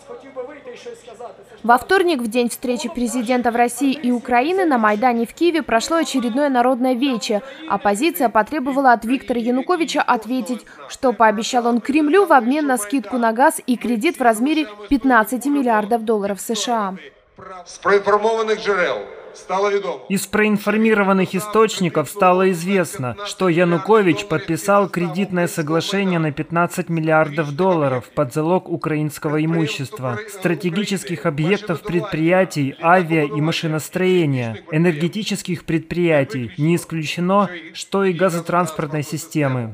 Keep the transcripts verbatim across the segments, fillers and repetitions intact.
Во вторник, в день встречи президентов России и Украины, на Майдане в Киеве прошло очередное народное вече. Оппозиция потребовала от Виктора Януковича ответить, что пообещал он Кремлю в обмен на скидку на газ и кредит в размере пятнадцати миллиардов долларов США. С проинформованных жерел. Из проинформированных источников стало известно, что Янукович подписал кредитное соглашение на пятнадцать миллиардов долларов под залог украинского имущества, стратегических объектов предприятий, авиа- и машиностроения, энергетических предприятий, не исключено, что и газотранспортной системы.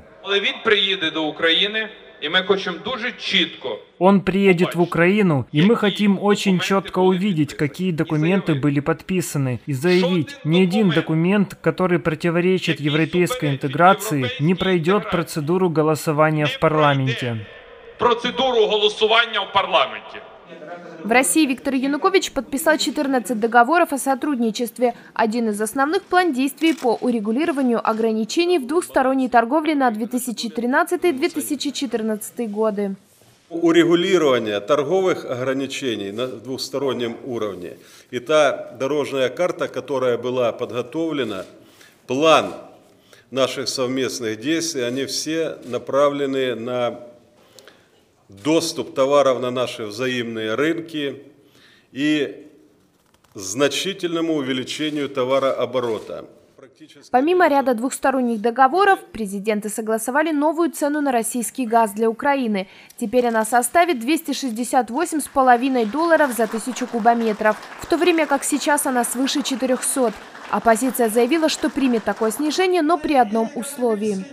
И мы хотим дуже чітко. Он приедет в Украину, и мы хотим очень четко увидеть, какие документы были подписаны, и заявить, ни один документ, который противоречит европейской интеграции, не пройдет процедуру голосования в парламенте. Процедуру голосования в парламенте. В России Виктор Янукович подписал четырнадцать договоров о сотрудничестве. Один из основных – план действий по урегулированию ограничений в двухсторонней торговле на две тысячи тринадцатый — две тысячи четырнадцатый годы. Урегулирование торговых ограничений на двухстороннем уровне. И та дорожная карта, которая была подготовлена, план наших совместных действий, они все направлены на доступ товаров на наши взаимные рынки и значительному увеличению товарооборота. Помимо ряда двухсторонних договоров, президенты согласовали новую цену на российский газ для Украины. Теперь она составит двести шестьдесят восемь с половиной долларов за тысячу кубометров, в то время как сейчас она свыше четырёхсот. Оппозиция заявила, что примет такое снижение, но при одном условии.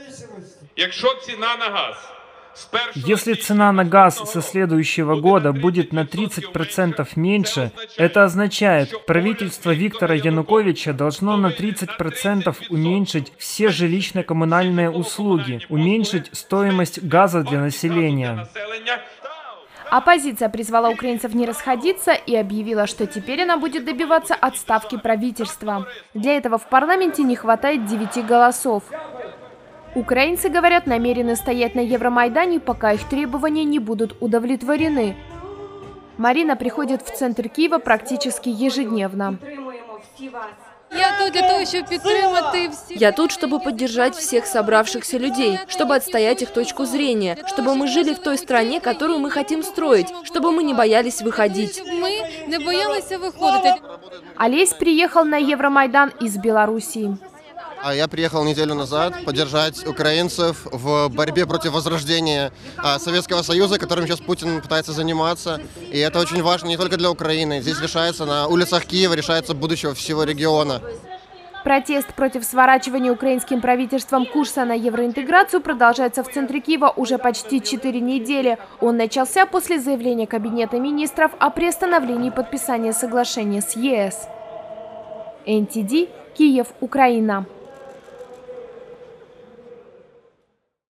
Если цена на газ со следующего года будет на тридцать процентов меньше, это означает, правительство Виктора Януковича должно на тридцать процентов уменьшить все жилищно-коммунальные услуги, уменьшить стоимость газа для населения. Оппозиция призвала украинцев не расходиться и объявила, что теперь она будет добиваться отставки правительства. Для этого в парламенте не хватает девяти голосов. Украинцы, говорят, намерены стоять на Евромайдане, пока их требования не будут удовлетворены. Марина приходит в центр Киева практически ежедневно. Я тут, чтобы поддержать всех собравшихся людей, чтобы отстоять их точку зрения, чтобы мы жили в той стране, которую мы хотим строить, чтобы мы не боялись выходить. Олесь приехал на Евромайдан из Белоруссии. Я приехал неделю назад поддержать украинцев в борьбе против возрождения Советского Союза, которым сейчас Путин пытается заниматься. И это очень важно не только для Украины. Здесь решается на улицах Киева, решается будущего всего региона. Протест против сворачивания украинским правительством курса на евроинтеграцию продолжается в центре Киева уже почти четыре недели. Он начался после заявления Кабинета министров о приостановлении подписания соглашения с ЕС. эн ти ди, Киев, Украина.